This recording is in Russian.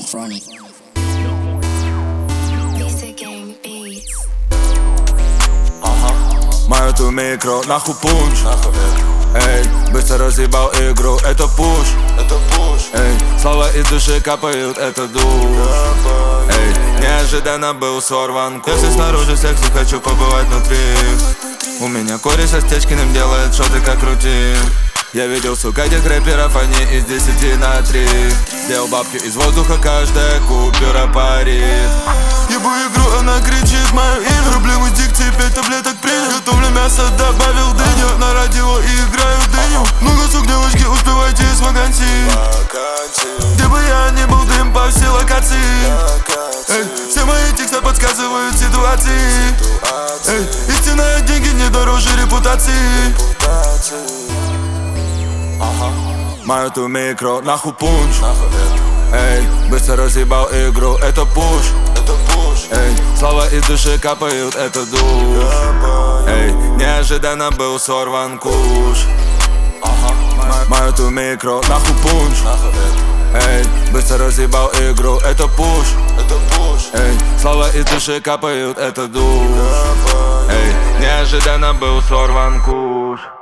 Funny. Мою ту микро, нахуй пунч. Эй, быстро разъебал игру, это пуш. Эй, слова из души капают, это душ. Эй, неожиданно был сорван куш. Если снаружи секси, хочу побывать внутри. У меня кореш со Стечкиным делает шоты как рутин. Я видел, сука, этих рэперов, они из 10 на 3. Делал бабки из воздуха, каждая купюра парит. Ебу игру, она кричит мою имя. Проблемы с дикцией, 5 таблеток принял. Готовлю мясо, добавил дыню. На радио и играю дыню. Много сук, девочки, успевайте из вакансий. Где бы я ни был, дым по всей локации. Эй, все мои тексты подсказывают ситуации. Эй, истинные деньги не дороже репутации. Мою ту микро, нахуй пунч. Эй, быстро разъебал игру, это пуш. Эй, слова из души капают, это душ. Эй, неожиданно был сорван куш. Мою ту микро, нахуй пунч. Эй, быстро разъебал игру, это пуш. Эй, слова из души капают, это душ. Эй, неожиданно был сорван куш.